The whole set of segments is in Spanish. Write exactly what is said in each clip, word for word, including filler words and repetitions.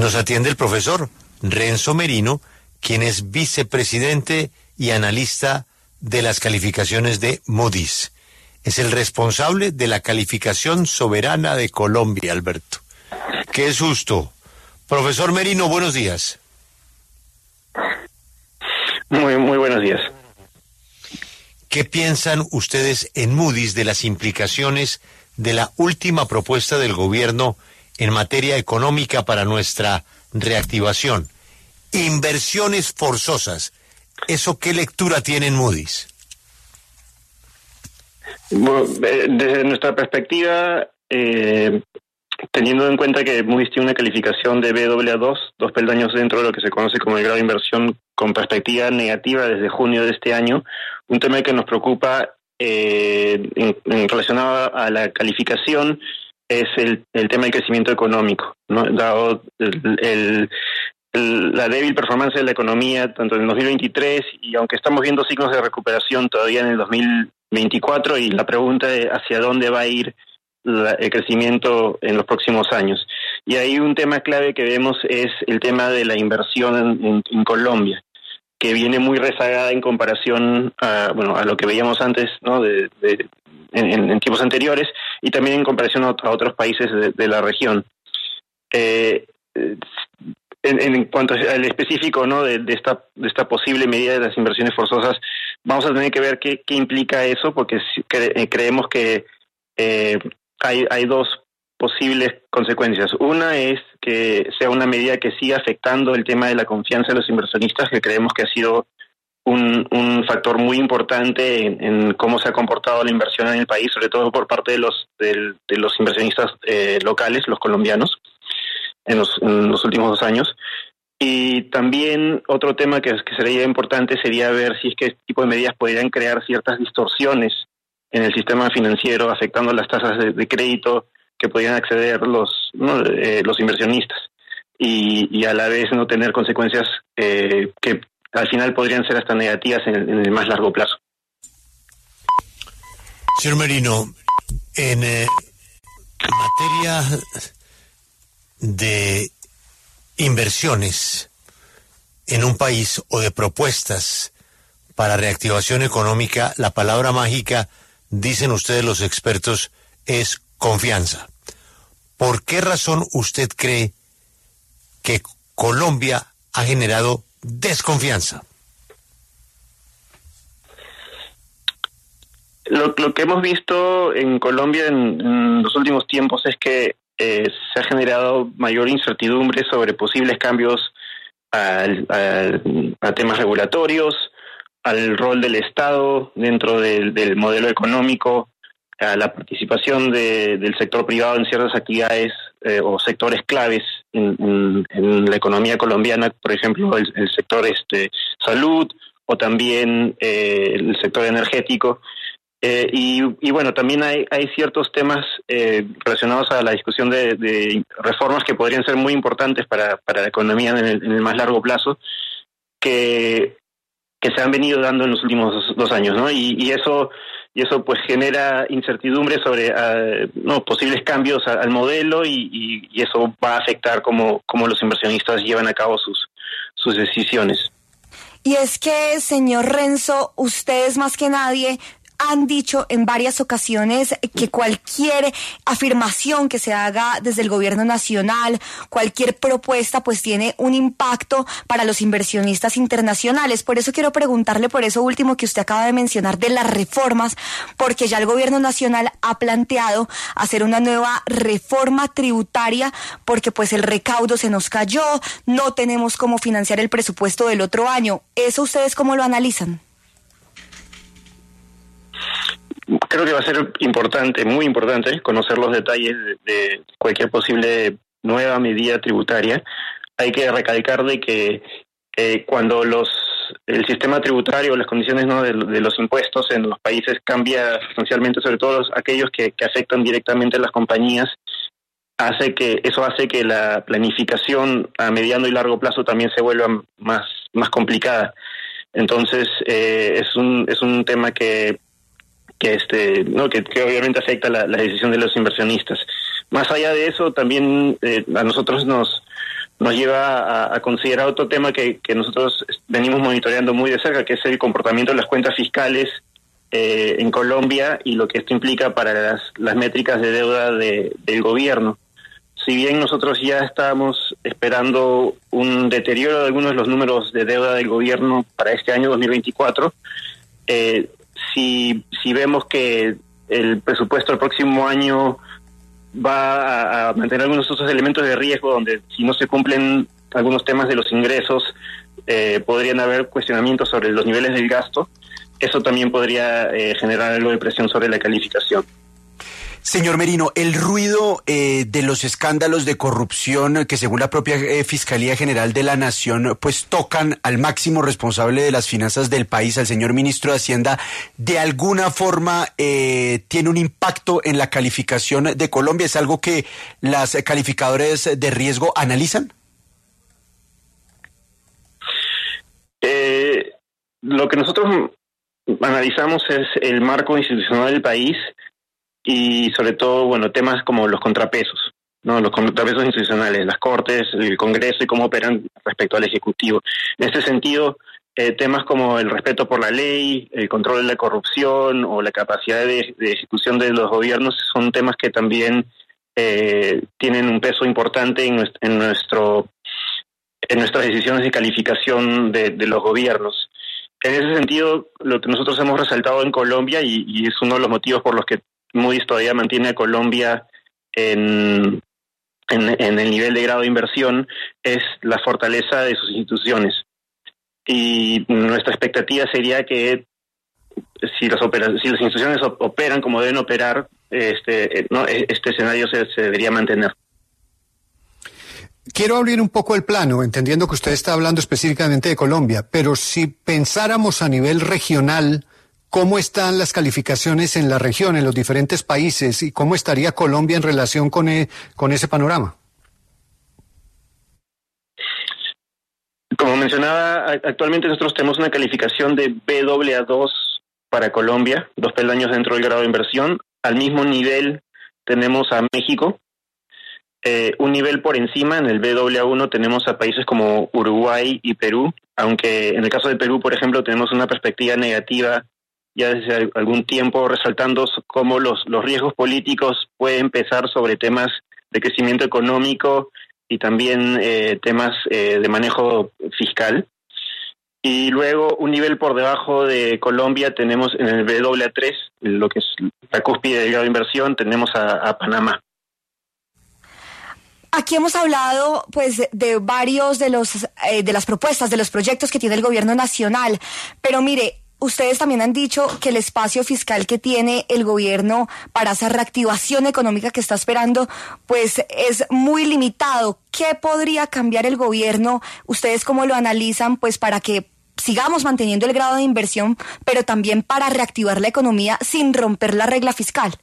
Nos atiende el profesor Renzo Merino, quien es vicepresidente y analista de las calificaciones de Moody's. Es el responsable de la calificación soberana de Colombia, Alberto. ¡Qué susto! Profesor Merino, buenos días. Muy, muy buenos días. ¿Qué piensan ustedes en Moody's de las implicaciones de la última propuesta del gobierno en materia económica para nuestra reactivación? Inversiones forzosas. ¿Eso qué lectura tiene en Moody's? Bueno, desde nuestra perspectiva, eh, teniendo en cuenta que Moody's tiene una calificación de B A A dos, dos peldaños dentro de lo que se conoce como el grado de inversión con perspectiva negativa desde junio de este año, un tema que nos preocupa eh, en, en relacionado a la calificación es el, el tema del crecimiento económico, ¿no? Dado el, el, el, la débil performance de la economía tanto en el dos mil veintitrés y aunque estamos viendo signos de recuperación todavía en el dos mil veinticuatro y la pregunta es hacia dónde va a ir la, el crecimiento en los próximos años. Y ahí un tema clave que vemos es el tema de la inversión en, en, en Colombia, que viene muy rezagada en comparación a, bueno, a lo que veíamos antes, ¿no? de, de en, en tiempos anteriores y también en comparación a, a otros países de, de la región. Eh, en, en cuanto al específico, ¿no? de, de esta de esta posible medida de las inversiones forzosas, vamos a tener que ver qué, qué implica eso, porque cre, creemos que eh, hay, hay dos posibles consecuencias. Una es que sea una medida que siga afectando el tema de la confianza de los inversionistas, que creemos que ha sido un, un factor muy importante en, en cómo se ha comportado la inversión en el país, sobre todo por parte de los de, de los inversionistas eh, locales, los colombianos, en los, en los últimos dos años. Y también otro tema que, que sería importante sería ver si es que este tipo de medidas podrían crear ciertas distorsiones en el sistema financiero, afectando las tasas de, de crédito que podrían acceder los ¿no? eh, los inversionistas y, y a la vez no tener consecuencias eh, que al final podrían ser hasta negativas en el, en el más largo plazo. Señor Merino, en eh, materia de inversiones en un país o de propuestas para reactivación económica, la palabra mágica, dicen ustedes los expertos, es confianza. ¿Por qué razón usted cree que Colombia ha generado desconfianza? Lo, lo que hemos visto en Colombia en, en los últimos tiempos es que eh, se ha generado mayor incertidumbre sobre posibles cambios al, al, a temas regulatorios, al rol del Estado dentro del, del modelo económico, a la participación de, del sector privado en ciertas actividades eh, o sectores claves en, en, en la economía colombiana, por ejemplo, el, el sector este salud o también eh, el sector energético. Eh, y, y bueno, también hay, hay ciertos temas eh, relacionados a la discusión de, de reformas que podrían ser muy importantes para, para la economía en el, en el más largo plazo, que, que se han venido dando en los últimos dos, dos años, ¿no? Y, y eso y eso pues genera incertidumbre sobre uh, no posibles cambios a, al modelo y, y, y eso va a afectar cómo, cómo los inversionistas llevan a cabo sus, sus decisiones. Y es que, señor Renzo, ustedes más que nadie han dicho en varias ocasiones que cualquier afirmación que se haga desde el gobierno nacional, cualquier propuesta, pues tiene un impacto para los inversionistas internacionales. Por eso quiero preguntarle por eso último que usted acaba de mencionar de las reformas, porque ya el gobierno nacional ha planteado hacer una nueva reforma tributaria, porque pues el recaudo se nos cayó, no tenemos cómo financiar el presupuesto del otro año. ¿Eso ustedes cómo lo analizan? Creo que va a ser importante, muy importante, conocer los detalles de, de cualquier posible nueva medida tributaria. Hay que recalcar de que eh, cuando los el sistema tributario, las condiciones ¿no? de, de los impuestos en los países cambia sustancialmente, sobre todo los, aquellos que, que afectan directamente a las compañías, hace que eso hace que la planificación a mediano y largo plazo también se vuelva más más complicada. Entonces eh, es un es un tema que que este no que, que obviamente afecta la, la decisión de los inversionistas. Más allá de eso, también eh, a nosotros nos nos lleva a, a considerar otro tema que, que nosotros venimos monitoreando muy de cerca, que es el comportamiento de las cuentas fiscales eh, en Colombia y lo que esto implica para las, las métricas de deuda de, del gobierno. Si bien nosotros ya estamos esperando un deterioro de algunos de los números de deuda del gobierno para este año dos mil veinticuatro, eh, si, si vemos que el presupuesto del próximo año va a, a mantener algunos de esos elementos de riesgo, donde si no se cumplen algunos temas de los ingresos, eh, podrían haber cuestionamientos sobre los niveles del gasto, eso también podría eh, generar algo de presión sobre la calificación. Señor Merino, el ruido eh, de los escándalos de corrupción que según la propia eh, Fiscalía General de la Nación pues tocan al máximo responsable de las finanzas del país, al señor ministro de Hacienda, ¿de alguna forma eh, tiene un impacto en la calificación de Colombia? ¿Es algo que las calificadores de riesgo analizan? Eh, lo que nosotros analizamos es el marco institucional del país y sobre todo, bueno, temas como los contrapesos, ¿no? Los contrapesos institucionales, las Cortes, el Congreso y cómo operan respecto al Ejecutivo. En este sentido, eh, temas como el respeto por la ley, el control de la corrupción o la capacidad de, de ejecución de los gobiernos son temas que también eh, tienen un peso importante en nuestro, en nuestro en nuestras decisiones de calificación de, de los gobiernos. En ese sentido, lo que nosotros hemos resaltado en Colombia, y, y es uno de los motivos por los que Moody's todavía mantiene a Colombia en, en, en el nivel de grado de inversión, es la fortaleza de sus instituciones. Y nuestra expectativa sería que si las, opera, si las instituciones operan como deben operar, este, no, este escenario se, se debería mantener. Quiero abrir un poco el plano, entendiendo que usted está hablando específicamente de Colombia, pero si pensáramos a nivel regional, ¿cómo están las calificaciones en la región, en los diferentes países, y cómo estaría Colombia en relación con, e, con ese panorama? Como mencionaba, actualmente nosotros tenemos una calificación de B A A dos para Colombia, dos peldaños dentro del grado de inversión. Al mismo nivel tenemos a México. Eh, un nivel por encima, en el B A A uno, tenemos a países como Uruguay y Perú, aunque en el caso de Perú, por ejemplo, tenemos una perspectiva negativa ya desde algún tiempo, resaltando cómo los, los riesgos políticos pueden pesar sobre temas de crecimiento económico y también eh, temas eh, de manejo fiscal. Y luego, un nivel por debajo de Colombia, tenemos en el B A A tres, lo que es la cúspide del grado de inversión, tenemos a, a Panamá. Aquí hemos hablado pues de varios de los eh, de las propuestas, de los proyectos que tiene el gobierno nacional, pero mire, ustedes también han dicho que el espacio fiscal que tiene el gobierno para esa reactivación económica que está esperando, pues es muy limitado. ¿Qué podría cambiar el gobierno? ¿Ustedes cómo lo analizan? Pues para que sigamos manteniendo el grado de inversión, pero también para reactivar la economía sin romper la regla fiscal.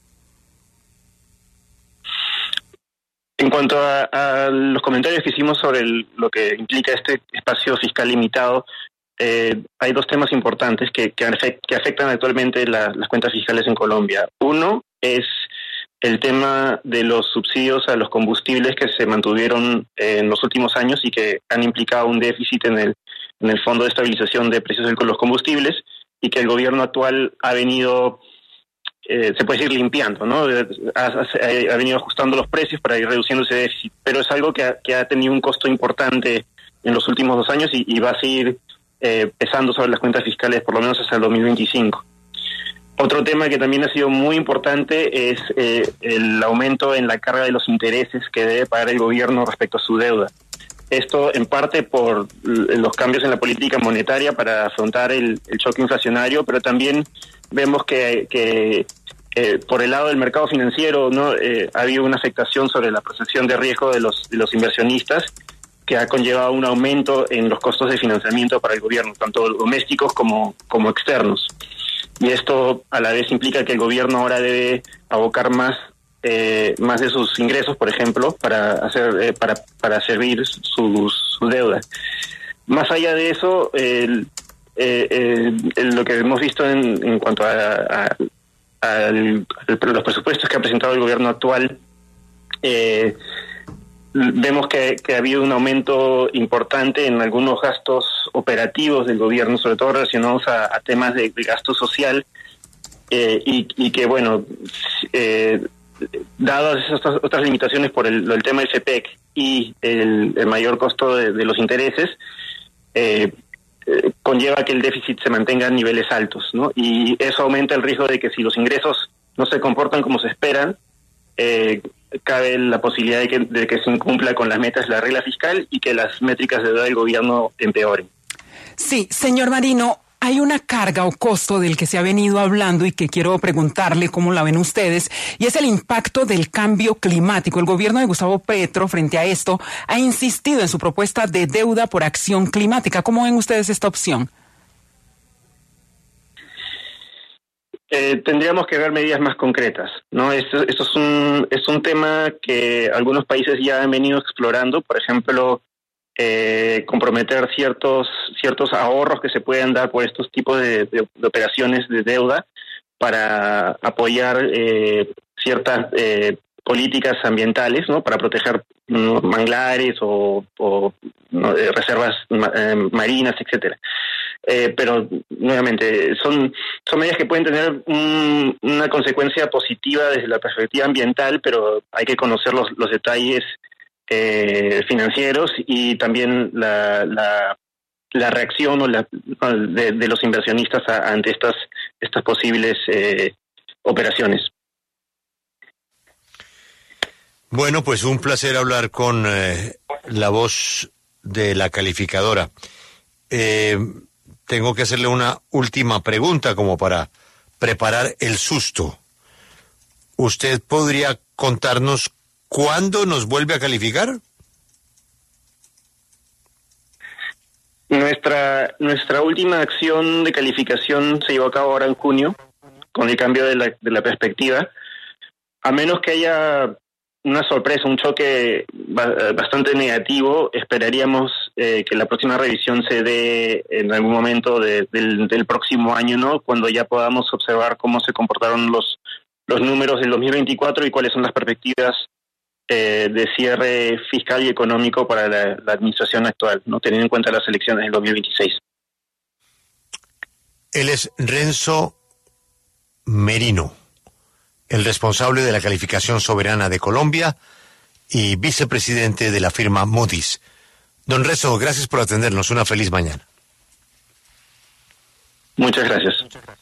En cuanto a, a los comentarios que hicimos sobre el, lo que implica este espacio fiscal limitado, Eh, hay dos temas importantes que, que, afect, que afectan actualmente la, las cuentas fiscales en Colombia. Uno es el tema de los subsidios a los combustibles que se mantuvieron eh, en los últimos años y que han implicado un déficit en el, en el Fondo de Estabilización de Precios de los Combustibles, y que el gobierno actual ha venido, eh, se puede decir, limpiando, ¿no? Ha, ha, ha venido ajustando los precios para ir reduciendo ese déficit, pero es algo que ha, que ha tenido un costo importante en los últimos dos años y, y va a seguir Eh, pesando sobre las cuentas fiscales por lo menos hasta el dos mil veinticinco. Otro tema que también ha sido muy importante es eh, el aumento en la carga de los intereses que debe pagar el gobierno respecto a su deuda. Esto en parte por los cambios en la política monetaria para afrontar el, el choque inflacionario, pero también vemos que, que eh, por el lado del mercado financiero, ¿no? eh, ha habido una afectación sobre la percepción de riesgo de los, de los inversionistas, que ha conllevado un aumento en los costos de financiamiento para el gobierno, tanto domésticos como, como externos. Y esto a la vez implica que el gobierno ahora debe abocar más eh, más de sus ingresos, por ejemplo, para hacer eh, para para servir su, su deuda. Más allá de eso, el, eh, eh, lo que hemos visto en, en cuanto a, a, a el, los presupuestos que ha presentado el gobierno actual, eh, vemos que, que ha habido un aumento importante en algunos gastos operativos del gobierno, sobre todo relacionados a, a temas de, de gasto social, eh, y, y que, bueno, eh, dadas estas otras limitaciones por el, el tema del C P E C y el, el mayor costo de, de los intereses, eh, eh, conlleva que el déficit se mantenga a niveles altos, ¿no? Y eso aumenta el riesgo de que si los ingresos no se comportan como se esperan, eh, cabe la posibilidad de que, de que se incumpla con las metas de la regla fiscal y que las métricas de deuda del gobierno empeoren. Sí, señor Marino, hay una carga o costo del que se ha venido hablando y que quiero preguntarle cómo la ven ustedes, y es el impacto del cambio climático. El gobierno de Gustavo Petro, frente a esto, ha insistido en su propuesta de deuda por acción climática. ¿Cómo ven ustedes esta opción? Eh, tendríamos que ver medidas más concretas, ¿no? Esto, esto es un es un tema que algunos países ya han venido explorando, por ejemplo, eh, comprometer ciertos ciertos ahorros que se pueden dar por estos tipos de, de, de operaciones de deuda para apoyar eh, ciertas eh, políticas ambientales, ¿no? Para proteger, ¿no?, manglares o, o ¿no?, reservas eh, marinas, etcétera. Eh, pero nuevamente son son medidas que pueden tener un, una consecuencia positiva desde la perspectiva ambiental, pero hay que conocer los, los detalles eh, financieros y también la la, la reacción o la de, de los inversionistas a, ante estas estas posibles eh, operaciones. Bueno, pues un placer hablar con eh, la voz de la calificadora. Eh, Tengo que hacerle una última pregunta como para preparar el susto. ¿Usted podría contarnos cuándo nos vuelve a calificar? Nuestra nuestra última acción de calificación se llevó a cabo ahora en junio, con el cambio de la, de la perspectiva. A menos que haya una sorpresa, un choque bastante negativo, esperaríamos eh, que la próxima revisión se dé en algún momento de, del, del próximo año, ¿no? Cuando ya podamos observar cómo se comportaron los los números del dos mil veinticuatro y cuáles son las perspectivas eh, de cierre fiscal y económico para la, la administración actual, ¿no?, teniendo en cuenta las elecciones del dos mil veintiséis. Él es Renzo Merino, el responsable de la calificación soberana de Colombia y vicepresidente de la firma Moody's. Don Renzo, gracias por atendernos. Una feliz mañana. Muchas gracias.